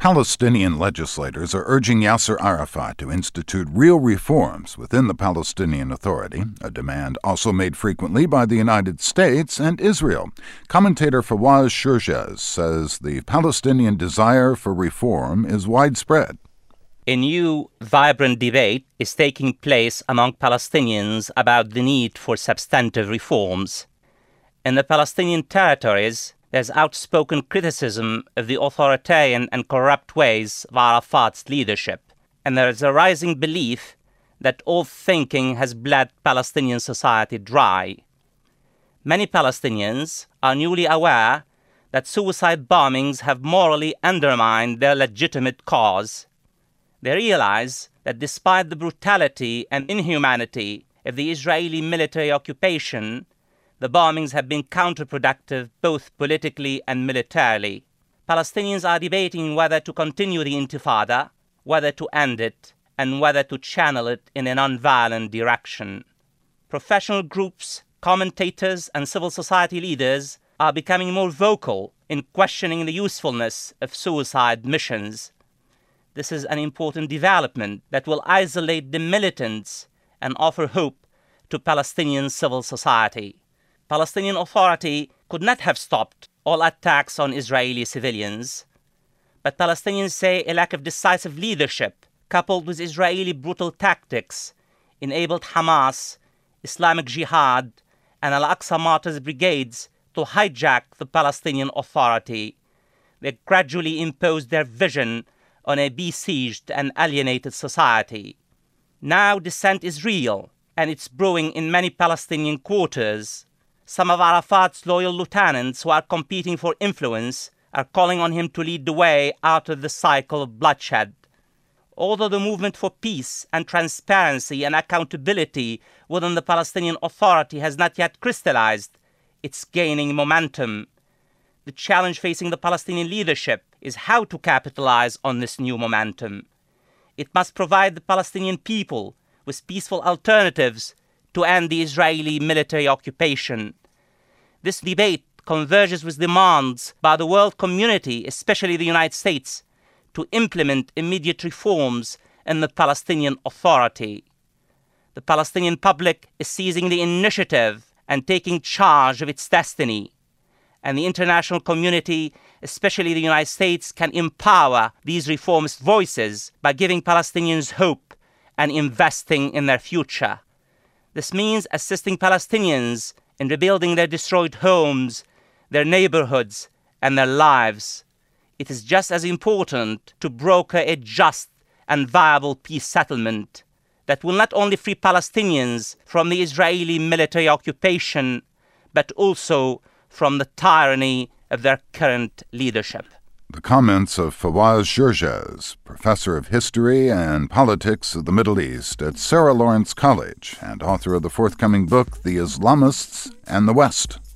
Palestinian legislators are urging Yasser Arafat to institute real reforms within the Palestinian Authority, a demand also made frequently by the United States and Israel. Commentator Fawaz Shirjaz says the Palestinian desire for reform is widespread. A new, vibrant debate is taking place among Palestinians about the need for substantive reforms. In the Palestinian territories, there's outspoken criticism of the authoritarian and corrupt ways of Arafat's leadership, and there is a rising belief that old thinking has bled Palestinian society dry. Many Palestinians are newly aware that suicide bombings have morally undermined their legitimate cause. They realize that despite the brutality and inhumanity of the Israeli military occupation, the bombings have been counterproductive both politically and militarily. Palestinians are debating whether to continue the Intifada, whether to end it, and whether to channel it in a non-violent direction. Professional groups, commentators, and civil society leaders are becoming more vocal in questioning the usefulness of suicide missions. This is an important development that will isolate the militants and offer hope to Palestinian civil society. Palestinian Authority could not have stopped all attacks on Israeli civilians, but Palestinians say a lack of decisive leadership, coupled with Israeli brutal tactics, enabled Hamas, Islamic Jihad, and Al-Aqsa Martyrs brigades to hijack the Palestinian Authority. They gradually imposed their vision on a besieged and alienated society. Now dissent is real, and it's brewing in many Palestinian quarters. Some of Arafat's loyal lieutenants who are competing for influence are calling on him to lead the way out of the cycle of bloodshed. Although the movement for peace and transparency and accountability within the Palestinian Authority has not yet crystallized, it's gaining momentum. The challenge facing the Palestinian leadership is how to capitalize on this new momentum. It must provide the Palestinian people with peaceful alternatives to end the Israeli military occupation. This debate converges with demands by the world community, especially the United States, to implement immediate reforms in the Palestinian Authority. The Palestinian public is seizing the initiative and taking charge of its destiny, and the international community, especially the United States, can empower these reformist voices by giving Palestinians hope and investing in their future. This means assisting Palestinians in rebuilding their destroyed homes, their neighborhoods, and their lives. It is just as important to broker a just and viable peace settlement that will not only free Palestinians from the Israeli military occupation, but also from the tyranny of their current leadership. The comments of Fawaz Shirjaz, professor of history and politics of the Middle East at Sarah Lawrence College and author of the forthcoming book, The Islamists and the West.